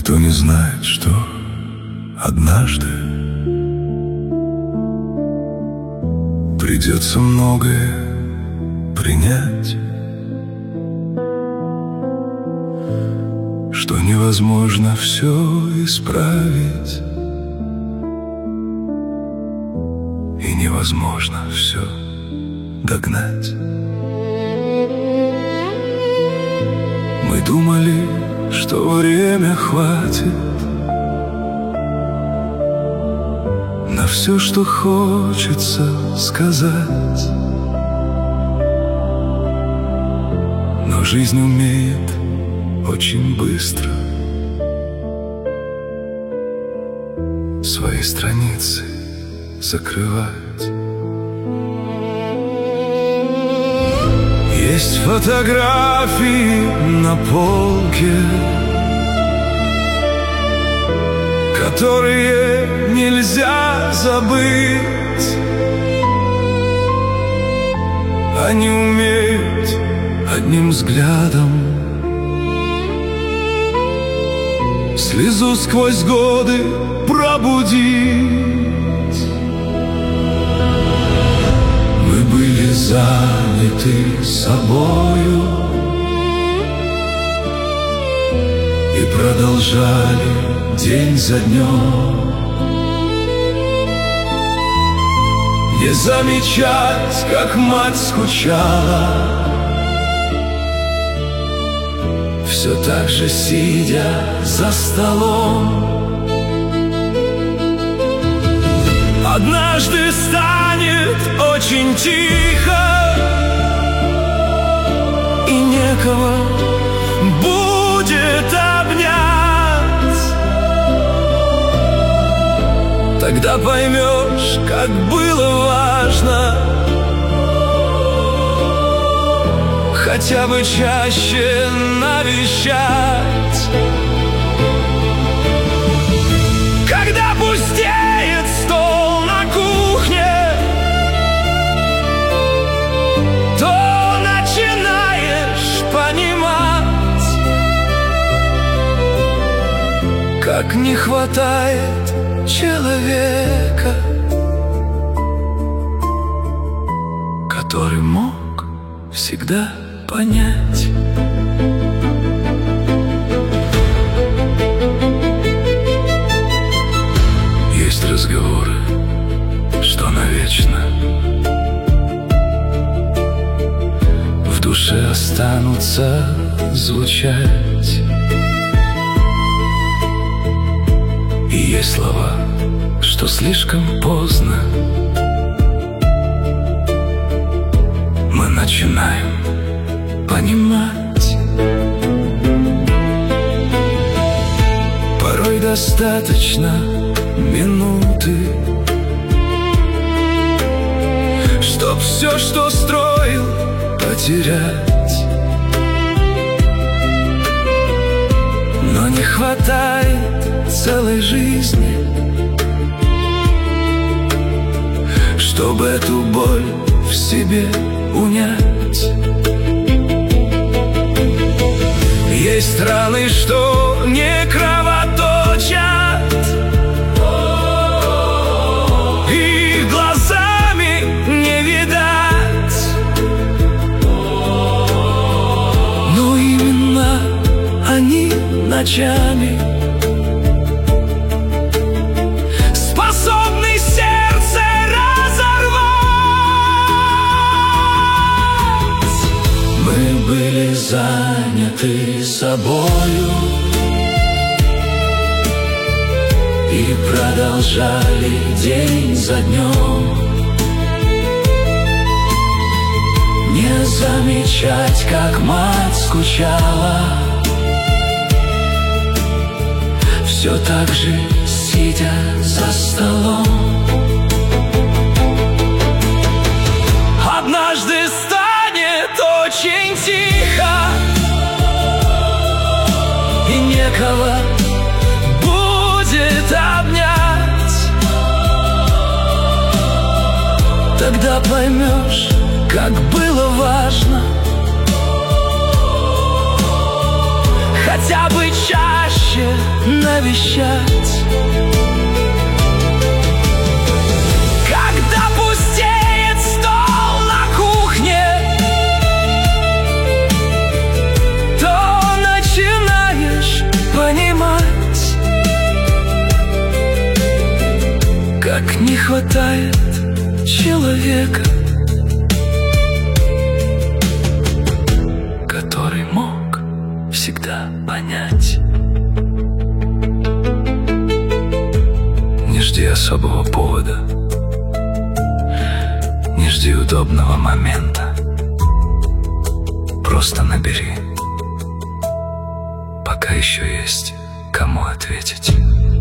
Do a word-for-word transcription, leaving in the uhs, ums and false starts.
Никто не знает, что однажды придется многое принять, что невозможно все исправить, и невозможно все догнать. Мы думали, что время хватит на все, что хочется сказать, но жизнь умеет очень быстро свои страницы закрывать. Есть фотографии на полке, которые нельзя забыть. Они умеют одним взглядом слезу сквозь годы пробудить. Мы были заняты собою и продолжали день за днем не замечать, как мать скучала, все так же сидя за столом. Однажды станет очень тихо, и некого будет обнять. Тогда поймешь, как было важно хотя бы чаще навещать. Когда пустеет стол на кухне, то начинаешь понимать, как не хватает человека, который мог всегда понять. Есть разговоры, что навечно в душе останутся звучать. И есть слова, что слишком поздно мы начинаем понимать. Порой достаточно минуты, чтоб все, что строил, потерять. Но не хватает целой жизни, чтобы эту боль в себе унять. Есть раны, что не кровоточат, их глазами не видать, но именно они ночами способны сердце разорвать. Мы были заняты собою и продолжали день за днем не замечать, как мать скучала, все так же сидя за столом. Однажды станет очень тихо, и некого будет обнять. Тогда поймешь, как было важно хотя бы чаще навещать. Когда пустеет стол на кухне, то начинаешь понимать, как не хватает человека, который мог всегда понять. Не жди особого повода, не жди удобного момента. Просто набери, пока еще есть кому ответить.